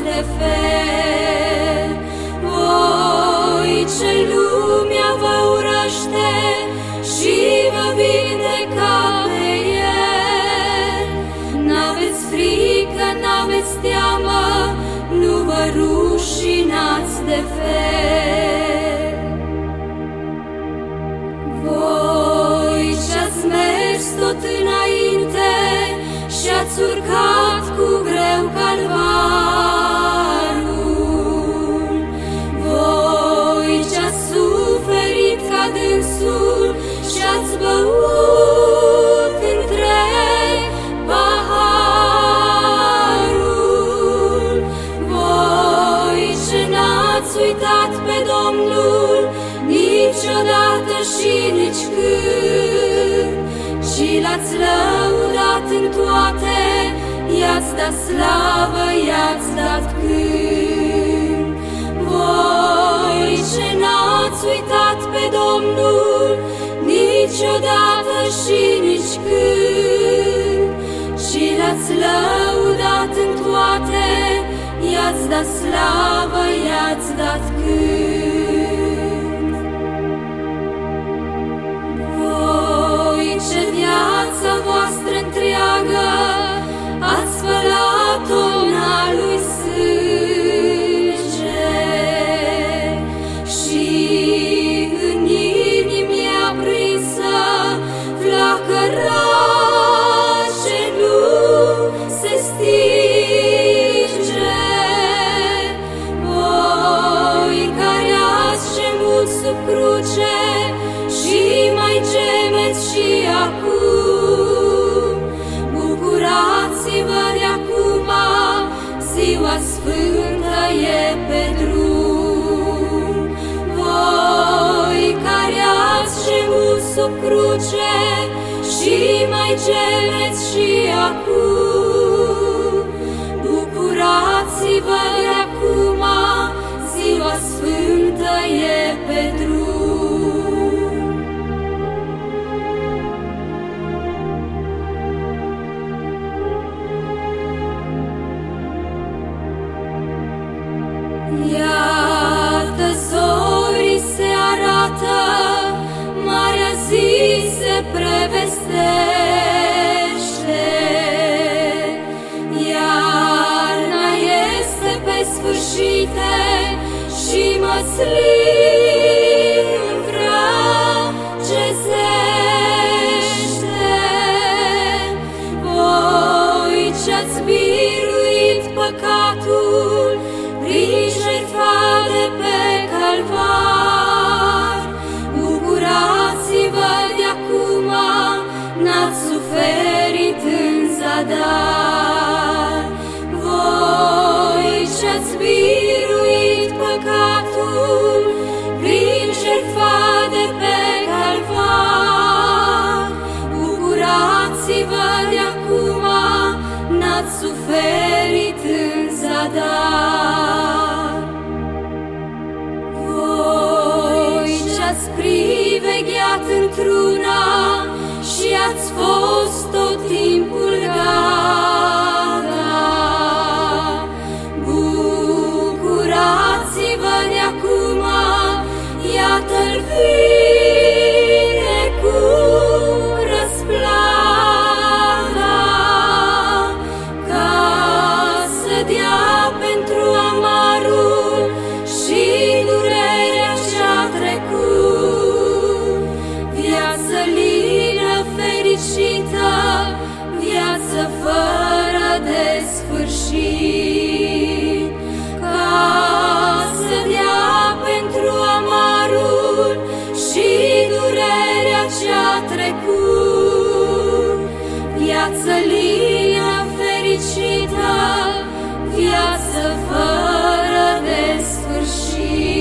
de fel. Voi ce lumea vă urăște și vă vindeca pe el. N-aveți frică, n-aveți teamă, nu vă rușinați de fel. Voi ce-ați mers tot înainte și-ați urcat cu greu calvarul, voi ce-ați suferit ca dânsul și-ați băut întreg paharul, voi ce n-ați uitat pe Domnul niciodată și nici când, și l-ați lăudat în toate, i-ați dat slavă, i-ați dat cânt. Voi ce n-ați uitat pe Domnul niciodată și nici când, și l-ați lăudat în toate, i-ați dat slavă, i-ați dat cânt. Voi ce viața voastră întreagă ați spălat-o în al lui sânge și în inimii aprinsă flacăra ce nu se stinge. Voi care ați gemut sub cruce și mai gemeți și acum, bucurați-vă de acum, ziua sfântă e pe drum. Voi care ați gemut sub cruce și mai gemeți și acum, bucurați-vă de acum, ziua sfântă e pe drum. Iată zorii se arată, marea zi se prevestește, iarna este pe sfârșite și măslin înfrăgezește. Voi ce-ați biruit păcatul prin jertfa de pe calvar, bucurați-vă de acum, n-ați suferit în zadar. Voi ce-ați biruit păcatul prin jertfa de pe calvar, bucurați-vă de acum, n-ați suferit în zadar. Voi ce-ați privegheat într-una și ați fost tot timpul gata, bucurați-vă de acum, iată-l vine cu răsplata, ca să dea pentru amarul și durerea ce-a trecut, viață lină, fericită, viață fără de sfârșit, ca să dea pentru amarul și durerea ce-a trecut, viață lină, fericită, viață fără de sfârșit.